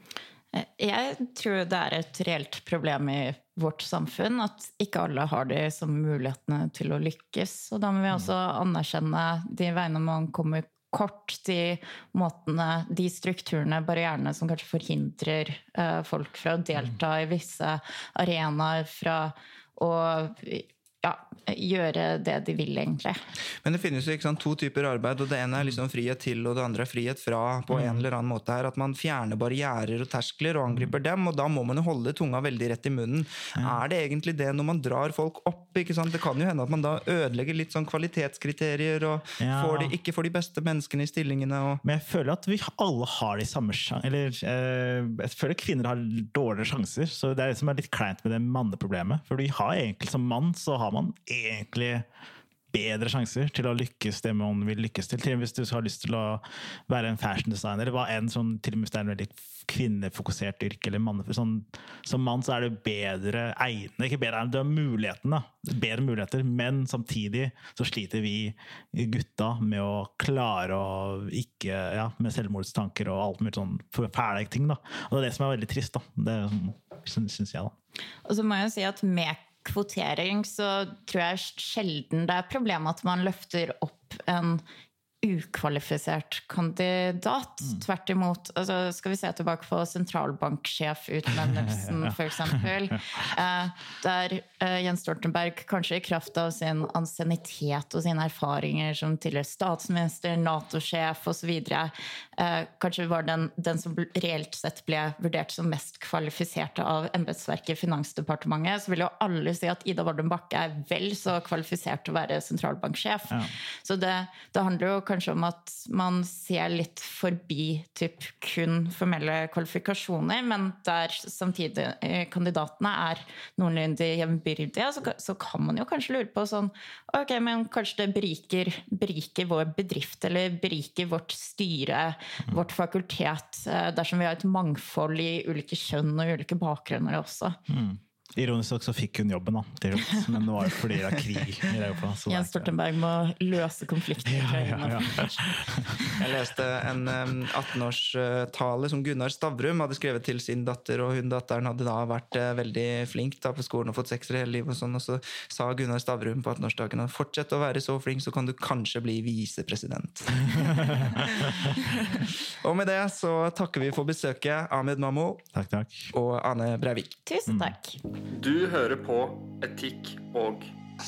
[SPEAKER 3] Jeg tror det er et reelt problem i vårt samfunn at ikke alle har de som mulighetene til å lykkes. Og da må vi også anerkjenne de veiene man kommer kort, de måtene, de strukturene, barrierene som kanskje forhindrer uh, folk fra å delta i visse arenaer, fra å ja, gjøre det de vil egentlig.
[SPEAKER 1] Men det finnes jo ikke sant, to typer arbeid, og det ene er liksom frihet til, og det andre er frihet fra på en eller annen måte her, at man fjerner barrierer og terskler og angriper dem, og da må man jo holde tunga veldig rett i munnen. Ja. Er det egentlig det når man drar folk opp, ikke sant? Det kan jo hende at man da ødelegger litt sånn kvalitetskriterier, og ja. får de, ikke får de beste menneskene i stillingene. Og... Men
[SPEAKER 4] jeg føler at vi alle har de samme sjanser, eller eh, jeg føler kvinner har dårligere sjanser, så det er det som er litt kleint med det manneproblemet, for vi har egentlig som mann, så har man egentlig bedre sjanser til å lykkes det man vil lykkes til. Til og med hvis du har lyst til å være en fashion designer, eller hva enn sånn, til og med hvis det er en veldig kvinnefokusert yrke, eller mann, sånn, som mann så er det bedre egnet, ikke bedre egnet, det er muligheten da, bedre muligheter, men samtidig så sliter vi gutta med å klare å ikke, ja, med selvmordstanker og alt mulig sånn fæle ting da, og det er det som er veldig trist da, det synes jeg da.
[SPEAKER 3] Og så må jeg si at med kvotering så tror jeg sjelden det er problem at man løfter opp en ukvalifisert kandidat. Mm. Tvert imot, altså skal vi se tilbake på sentralbanksjef-utnevnelsen, ja, ja. For eksempel, eh, der eh, Jens Stoltenberg kanskje i kraft av sin ansiennitet og sine erfaringer som tidligere statsminister, NATO-sjef og så videre, eh, kanskje var den, den som reelt sett ble vurdert som mest kvalifiserte av embetsverket i Finansdepartementet, så vil jo alle si at Ida Woldum Bakke er vel så kvalifisert til å være sentralbanksjef. Ja. Så det, det handler jo kanskje om at man ser litt forbi typ kun formelle kvalifikasjoner, men der samtidig kandidatene er noenlunde jevnbyrdige, så, så kan man jo kanskje lure på sånn, ok, men kanskje det beriker, beriker vår bedrift, eller beriker vårt styre, mm. vårt fakultet, dersom vi har et mangfold i ulike kjønn og ulike bakgrunner også.
[SPEAKER 4] Mm. Ironisk nok så fikk hun jobben da, til slutt, men det var fordi det er krig i Europa.
[SPEAKER 3] Jens Stoltenberg må løse konflikter.
[SPEAKER 4] Ja, ja, ja.
[SPEAKER 1] Jeg leste en atten-årstale som Gunnar Stavrum hadde skrevet til sin datter, og hun datteren hadde da vært veldig flink da, på skolen og fått sekser hele livet og sånn, og så sa Gunnar Stavrum på atten-årsdagen at fortsett å være så flink, så kan du kanskje bli visepresident. Og med det så takker vi for besøket Ahmed Mammo
[SPEAKER 4] takk, takk.
[SPEAKER 1] Og Ane Breivik.
[SPEAKER 3] Tusen takk.
[SPEAKER 1] Mm.
[SPEAKER 2] Du hører på Etikk og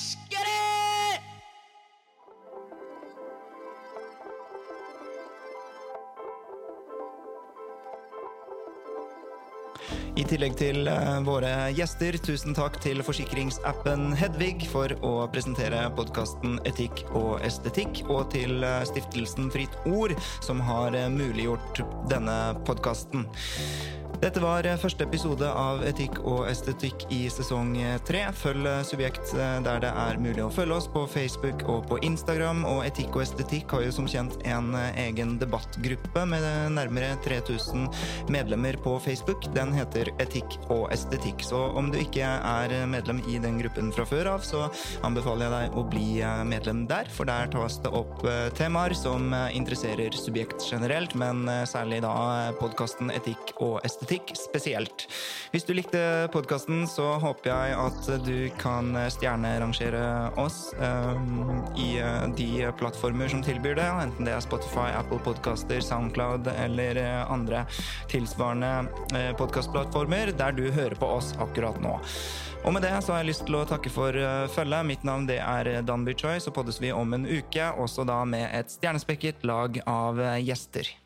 [SPEAKER 1] I tillegg til våre gjester, tusen takk til forsikringsappen Hedvig for å presentere podcasten Etikk og Estetikk, og til stiftelsen Fritt Ord som har muliggjort denne podcasten. Dette var første episode av Etikk og Estetikk i sesong tre. Følg Subjekt der det er mulig å følge oss på Facebook og på Instagram, og Etikk og Estetikk har jo som kjent en egen debattgruppe med nærmere tre tusen medlemmer på Facebook. Den heter Etikk og Estetikk, så om du ikke er medlem i den gruppen fra før av, så anbefaler jeg deg å bli medlem der, for der tas det opp temaer som interesserer Subjekt generelt, men særlig da podcasten Etikk og Estetikk spesielt. Hvis du likte podcasten, så håper jeg at du kan stjernerangere oss um, i de plattformer som tilbyr det, enten det er Spotify, Apple Podcaster, SoundCloud eller andre tilsvarende podcastplattformer der du hører på oss akkurat nå. Og med det så har jeg lyst til å takke for følget. Mitt navn det er Danby Choi, så poddes vi om en uke, også da med et stjernespekket lag av gjester.